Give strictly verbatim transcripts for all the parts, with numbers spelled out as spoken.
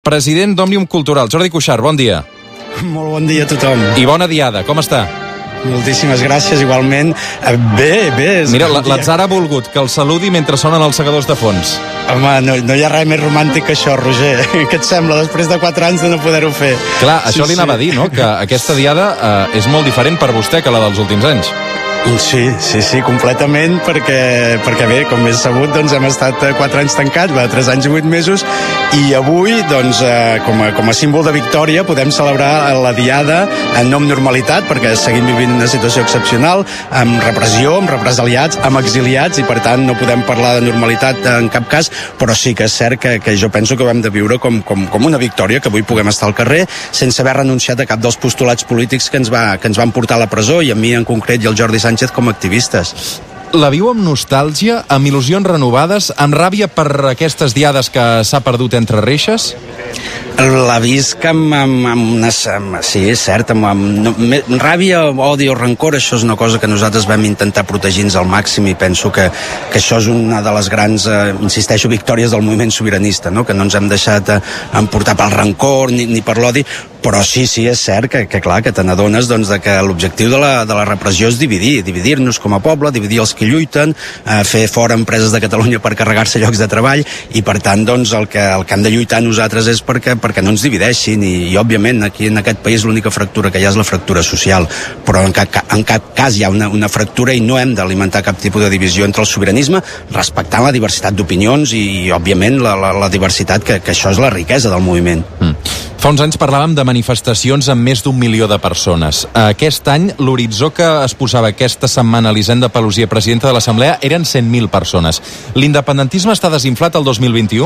President d'Òmnium Cultural, Jordi Cuixart, bon dia. Molt bon dia a tothom. I bona diada, com està? Moltíssimes gràcies, igualment. Bé, bé. Mira, l'atzar ha volgut que el saludi mentre sonen els segadors de fons. Home, no, no hi ha res més romàntic que això, Roger. Què et sembla, després de quatre anys de no poder-ho fer? Clar, això sí, li anava sí. a dir, no?, que aquesta diada eh, és molt diferent per vostè que la dels últims anys. Sí, sí, sí, completament, perquè, perquè bé, com és sabut, doncs hem estat quatre anys tancats, va, tres anys i vuit mesos, i avui, doncs, eh, com, a, com a símbol de victòria, podem celebrar la diada en no amb normalitat, perquè seguim vivint una situació excepcional, amb repressió, amb represaliats, amb exiliats, i per tant no podem parlar de normalitat en cap cas, però sí que és cert que, que jo penso que ho hem de viure com, com, com una victòria, que avui puguem estar al carrer, sense haver renunciat a cap dels postulats polítics que ens, va, que ens van portar a la presó, i a mi en concret i al Jordi Sánchez com a activistes. La viu amb nostàlgia, amb il·lusions renovades, amb ràbia per aquestes diades que s'ha perdut entre reixes? La visc amb, amb, amb una... Amb, sí, és cert, amb, amb, amb ràbia, odi o rancor, això és una cosa que nosaltres vam intentar protegir-nos al màxim, i penso que, que això és una de les grans, eh, insisteixo, victòries del moviment sobiranista, no?, que no ens hem deixat eh, emportar pel rancor ni, ni per l'odi, però sí, sí, és cert que, que clar, que te n'adones, doncs, de que l'objectiu de la, de la repressió és dividir, dividir-nos com a poble, dividir els que lluiten, eh, fer fora empreses de Catalunya per carregar-se llocs de treball, i per tant, doncs, el que, el que hem de lluitar nosaltres és perquè, perquè no ens divideixin, i, i òbviament aquí en aquest país l'única fractura que hi ha és la fractura social, però en cap, en cap cas hi ha una, una fractura, i no hem d'alimentar cap tipus de divisió entre el sobiranisme, respectant la diversitat d'opinions i, i òbviament, la, la, la diversitat, que, que això és la riquesa del moviment. Mm. Fa uns anys parlàvem de manifestacions amb més d'un milió de persones. Aquest any, l'horitzó que es posava aquesta setmana Elisenda Paluzie, presidenta de l'Assemblea, eren cent mil persones. L'independentisme està desinflat el dos mil vint-i-u?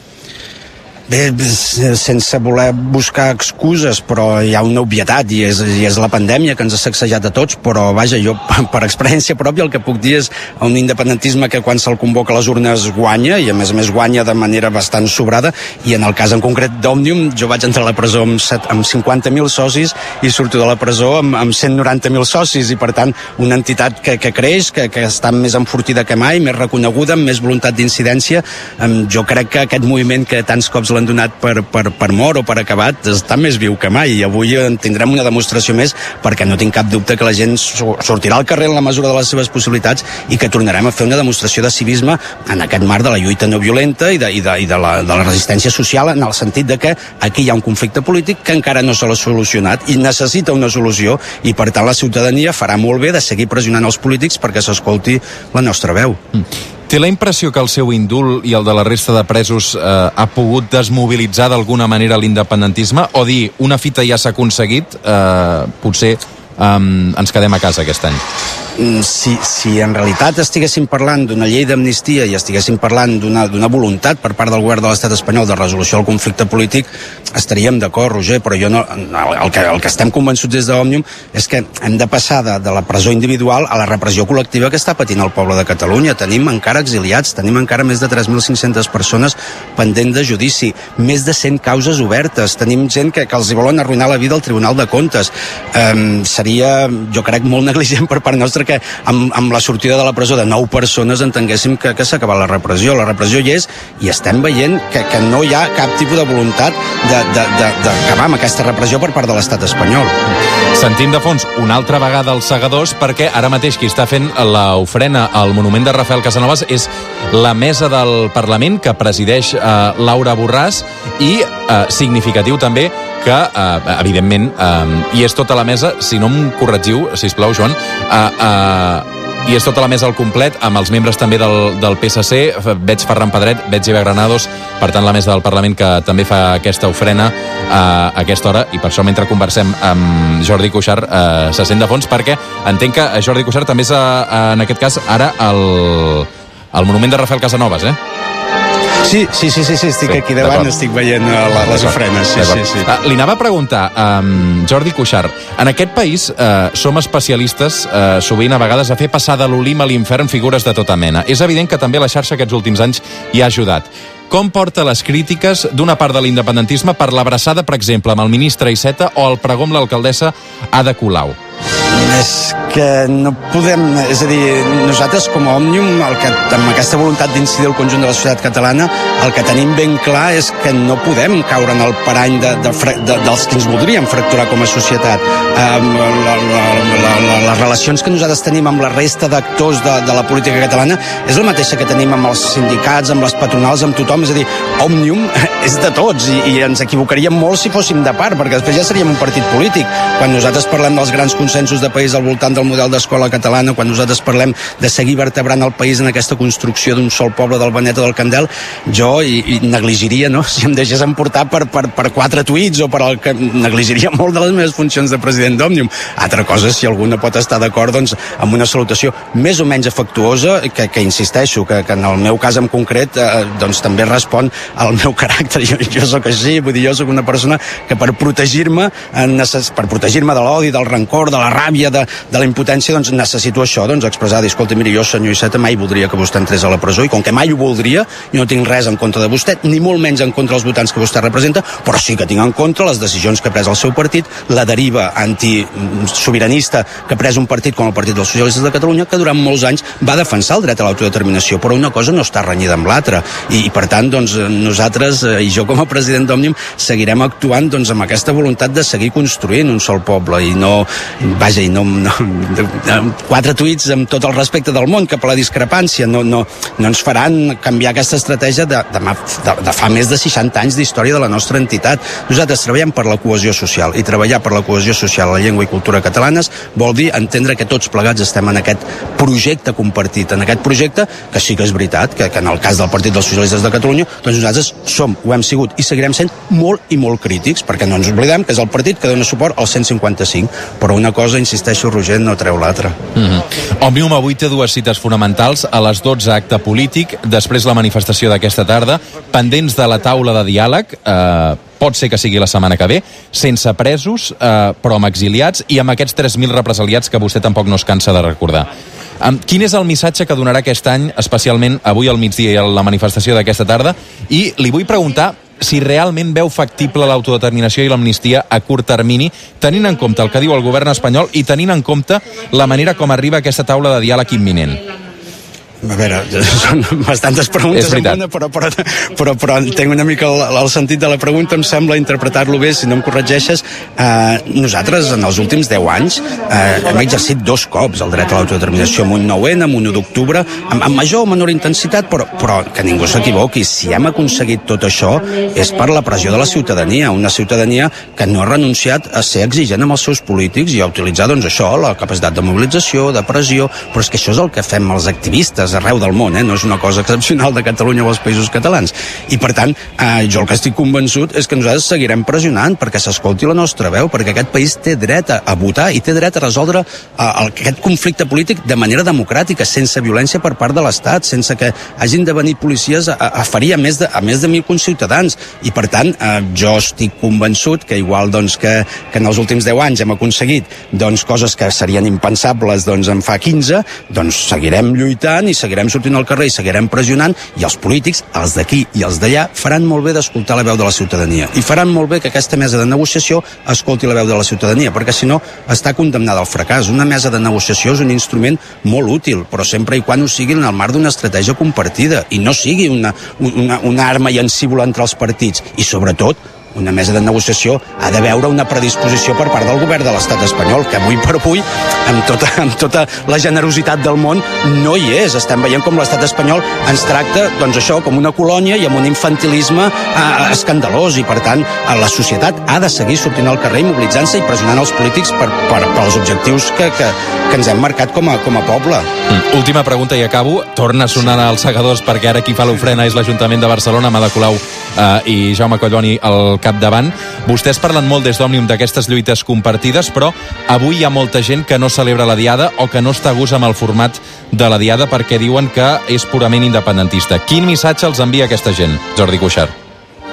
Bé, sense voler buscar excuses, però hi ha una obvietat, i és, i és la pandèmia que ens ha sacsejat a tots, però vaja, jo per experiència pròpia el que puc dir és un independentisme que quan se'l convoca a les urnes guanya, i a més a més guanya de manera bastant sobrada, i en el cas en concret d'Òmnium, jo vaig entrar a la presó amb, set, amb cinquanta mil socis i surto de la presó amb, amb cent noranta mil socis, i per tant una entitat que, que creix, que, que està més enfortida que mai, més reconeguda, amb més voluntat d'incidència. Jo crec que aquest moviment que tants cops l'han donat per, per, per mort o per acabat està més viu que mai, i avui en tindrem una demostració més, perquè no tinc cap dubte que la gent sortirà al carrer en la mesura de les seves possibilitats, i que tornarem a fer una demostració de civisme en aquest marc de la lluita no violenta i de, i de, i de, la, de la resistència social, en el sentit de que aquí hi ha un conflicte polític que encara no se l'ha solucionat i necessita una solució, i per tant la ciutadania farà molt bé de seguir pressionant els polítics perquè s'escolti la nostra veu. Mm. Té la impressió que el seu indult i el de la resta de presos eh, ha pogut desmobilitzar d'alguna manera l'independentisme, o dir, una fita ja s'ha aconseguit, eh, potser eh, ens quedem a casa aquest any? Si, si en realitat estiguéssim parlant d'una llei d'amnistia i estiguéssim parlant d'una d'una voluntat per part del govern de l'estat espanyol de resolució del conflicte polític, estaríem d'acord, Roger, però jo no, el, que, el que estem convençuts des d'Òmnium és que hem de passar de, de la presó individual a la repressió col·lectiva que està patint el poble de Catalunya. Tenim encara exiliats, tenim encara més de tres mil cinc-centes persones pendent de judici, més de cent causes obertes, tenim gent que, que els hi volen arruïnar la vida al Tribunal de Comptes. Um, seria, jo crec, molt negligent per part nostra que amb, amb la sortida de la presó de nou persones entenguéssim que, que s'ha acabat la repressió. La repressió hi és, i estem veient que, que no hi ha cap tipus de voluntat d'acabar amb aquesta repressió per part de l'estat espanyol. Sentim de fons una altra vegada els segadors, perquè ara mateix qui està fent l'ofrena al monument de Rafael Casanovas és la mesa del Parlament, que presideix eh, Laura Borràs, i eh, significatiu també que, eh, evidentment, eh, hi és tota la mesa, si no em corregiu, sisplau, Joan, eh, eh, i és tota la mesa al complet, amb els membres també del, del P S C, veig Ferran Pedret, veig Eva Granados, per tant la mesa del Parlament que també fa aquesta ofrena a aquesta hora, i per això mentre conversem amb Jordi Cuixart eh, se sent de fons, perquè entenc que Jordi Cuixart també és, a, en aquest cas, ara el, el monument de Rafael Casanovas, eh? Sí, sí, sí, sí, sí estic sí, aquí davant, estic veient uh, les ofrenes. Sí, sí, sí. Uh, li anava a preguntar, um, Jordi Cuixart, en aquest país uh, som especialistes uh, sovint a vegades a fer passar de l'olim a l'infern figures de tota mena. És evident que també la xarxa aquests últims anys hi ha ajudat. Com porta les crítiques d'una part de l'independentisme per l'abraçada, per exemple, amb el ministre Iceta o el pregó amb l'alcaldessa Ada Colau? És que no podem... És a dir, nosaltres com a Òmnium, el que, amb aquesta voluntat d'incidir el conjunt de la societat catalana, el que tenim ben clar és que no podem caure en el parany de, de, de, dels que ens voldríem fracturar com a societat. Um, la, la, la, la, les relacions que nosaltres tenim amb la resta d'actors de, de la política catalana és la mateixa que tenim amb els sindicats, amb les patronals, amb tothom. És a dir, Òmnium és de tots i, i ens equivocaríem molt si fóssim de part, perquè després ja seríem un partit polític. Quan nosaltres parlem dels grans consensos de país al voltant del model d'escola catalana, quan nosaltres parlem de seguir vertebrant el país en aquesta construcció d'un sol poble del Benet o del Candel, jo i, i negligiria, no?, si em deixés emportar per, per, per quatre tuits o per el que negligiria molt de les meves funcions de president d'Òmnium. Altra cosa, si alguna pot estar d'acord, doncs, amb una salutació més o menys afectuosa, que, que insisteixo, que, que en el meu cas en concret, eh, doncs també respon al meu caràcter. Jo, jo sóc així, vull dir, jo sóc una persona que per protegir-me, eh, necess... per protegir-me de l'odi, del rancor, de la ràbia, de, de la impotència, doncs necessito això, doncs expressar, dir, escolta, miri, jo, senyor Iceta, mai voldria que vostè entrés a la presó, i com que mai ho voldria, jo no tinc res en contra de vostè, ni molt menys en contra dels votants que vostè representa, però sí que tinc en contra les decisions que ha pres el seu partit, la deriva antisobiranista que ha pres un partit com el Partit dels Socialistes de Catalunya, que durant molts anys va defensar el dret a l'autodeterminació, però una cosa no està renyida amb l'altra, i, i per tant, doncs, nosaltres, eh, i jo com a president d'Òmnium, seguirem actuant, doncs, amb aquesta voluntat de seguir construint un sol poble, i no, vaja, i no, no quatre tuits amb tot el respecte del món cap a la discrepància, no, no, no ens faran canviar aquesta estratègia de, de, de, de fa més de seixanta anys d'història de la nostra entitat. Nosaltres treballem per la cohesió social, i treballar per la cohesió social, la llengua i cultura catalanes, vol dir entendre que tots plegats estem en aquest projecte compartit, en aquest projecte que sí que és veritat, que, que en el cas del Partit dels Socialistes de Catalunya, doncs nosaltres som, ho hem sigut i seguirem sent molt i molt crítics, perquè no ens oblidem que és el partit que dona suport al cent i cinquanta cinc, però una cosa, insisteixo, Roger, no treu l'altra. Mm-hmm. Òmnium avui té dues cites fonamentals, a les dotze acte polític, després la manifestació d'aquesta tarda, pendents de la taula de diàleg, eh, pot ser que sigui la setmana que ve, sense presos, eh, però amb exiliats, i amb aquests tres mil represaliats que vostè tampoc no es cansa de recordar. Um, quin és el missatge que donarà aquest any, especialment avui al migdia i a la manifestació d'aquesta tarda? I li vull preguntar si realment veu factible l'autodeterminació i l'amnistia a curt termini, tenint en compte el que diu el govern espanyol i tenint en compte la manera com arriba aquesta taula de diàleg imminent. A veure, són bastantes preguntes en una, però, però, però, però entenc una mica el, el sentit de la pregunta, em sembla interpretar-lo bé, si no em corregeixes. Eh, nosaltres, en els últims deu anys, eh, hem exercit dos cops el dret a l'autodeterminació, amb un nou ene, amb un u d'octubre, amb, amb major o menor intensitat, però, però que ningú s'equivoqui, si hem aconseguit tot això és per la pressió de la ciutadania, una ciutadania que no ha renunciat a ser exigent amb els seus polítics i a utilitzar, doncs, això, la capacitat de mobilització, de pressió, però és que això és el que fem els activistes arreu del món, eh? No és una cosa excepcional de Catalunya o els països catalans. I per tant, eh, jo el que estic convençut és que nosaltres seguirem pressionant perquè s'escolti la nostra veu, perquè aquest país té dret a, a votar i té dret a resoldre eh, aquest conflicte polític de manera democràtica, sense violència per part de l'Estat, sense que hagin de venir policies a, a ferir a més de, a més de mil conciutadans. I per tant, eh, jo estic convençut que igual doncs, que, que en els últims deu anys hem aconseguit doncs, coses que serien impensables doncs, en fa quinze, doncs seguirem lluitant i seguirem sortint al carrer i seguirem pressionant, i els polítics, els d'aquí i els d'allà, faran molt bé d'escoltar la veu de la ciutadania i faran molt bé que aquesta mesa de negociació escolti la veu de la ciutadania, perquè si no està condemnada al fracàs. Una mesa de negociació és un instrument molt útil, però sempre i quan ho sigui en el marc d'una estratègia compartida i no sigui una, una, una arma llancívola entre els partits, i sobretot una mesa de negociació ha de veure una predisposició per part del govern de l'estat espanyol, que avui per avui, amb tota, amb tota la generositat del món, no hi és. Estem veient com l'estat espanyol ens tracta, doncs això, com una colònia i amb un infantilisme eh, escandalós, i per tant la societat ha de seguir sortint al carrer i mobilitzant-se i pressionant els polítics per, per, per als objectius que, que, que ens hem marcat com a, com a poble. Mm. Última pregunta i acabo. Torna a sonar als segadors, perquè ara qui fa l'ofrena és l'Ajuntament de Barcelona, Ada Colau eh, i Jaume Collboni al capdavant. Vostès parlen molt des d'Òmnium d'aquestes lluites compartides, però avui hi ha molta gent que no celebra la Diada o que no està a gust amb el format de la Diada perquè diuen que és purament independentista. Quin missatge els envia aquesta gent, Jordi Cuixart?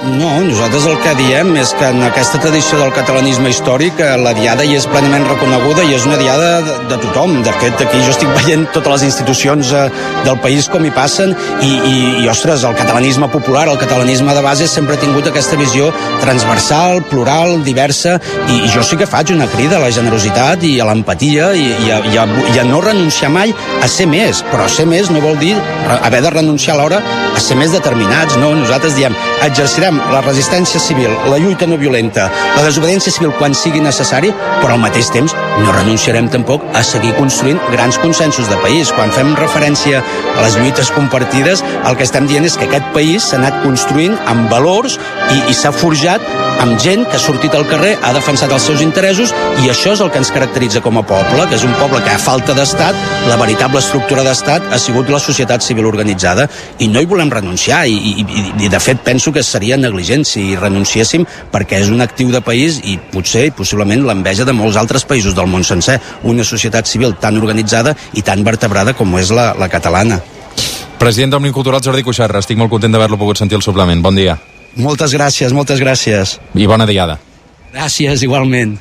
No, nosaltres el que diem és que en aquesta tradició del catalanisme històric la diada hi és plenament reconeguda i és una diada de, de tothom. De fet, aquí jo estic veient totes les institucions eh, del país com hi passen i, i, i, ostres, el catalanisme popular, el catalanisme de base sempre ha tingut aquesta visió transversal, plural, diversa i, i jo sí que faig una crida a la generositat i a l'empatia i, i, a, i, a, i a no renunciar mai a ser més, però ser més no vol dir haver de renunciar alhora a ser més determinats, no? Nosaltres diem, exercirem la resistència civil, la lluita no violenta, la desobediència civil quan sigui necessari, però al mateix temps no renunciarem tampoc a seguir construint grans consensos de país. Quan fem referència a les lluites compartides, el que estem dient és que aquest país s'ha anat construint amb valors i, i s'ha forjat amb gent que ha sortit al carrer, ha defensat els seus interessos i això és el que ens caracteritza com a poble, que és un poble que a falta d'estat, la veritable estructura d'estat ha sigut la societat civil organitzada i no hi volem renunciar i, i, i, i de fet penso que seria negligent si hi renunciéssim perquè és un actiu de país i potser i possiblement l'enveja de molts altres països del món sencer, una societat civil tan organitzada i tan vertebrada com és la, la catalana. President d'Òmnium Cultural, Jordi Cuixart, estic molt content d'haver-lo pogut sentir al suplement. Bon dia. Moltes gràcies, moltes gràcies. I bona diada. Gràcies, igualment.